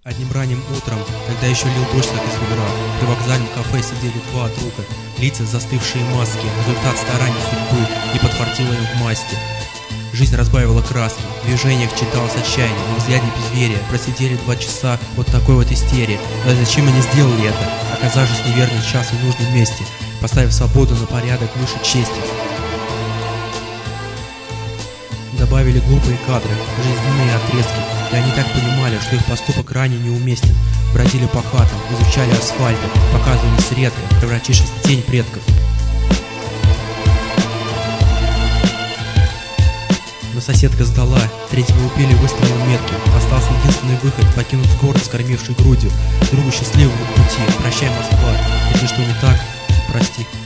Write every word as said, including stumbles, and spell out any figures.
Одним ранним утром, когда еще лил дождь, как из ведра, при вокзальном кафе сидели два друга, лица застывшие маски, результат стараний судьбы, не подфартило им в масти. Жизнь разбавила краски, в движениях читалось отчаяние, во взгляде безверия, просидели два часа вот такой вот истерии. Но зачем они сделали это, оказавшись в неверный час и нужном месте, поставив свободу на порядок выше чести? Добавили глупые кадры, жизненные отрезки, и они так понимали, что их поступок ранее неуместен. Бродили по хатам, изучали асфальты, показывались редко, превратившись в тень предков. Но соседка сдала, третьего убили выстрелом метки. Остался единственный выход — покинуть город, скормивший грудью. Другу счастливого пути, прощай, Москва, если что не так, прости.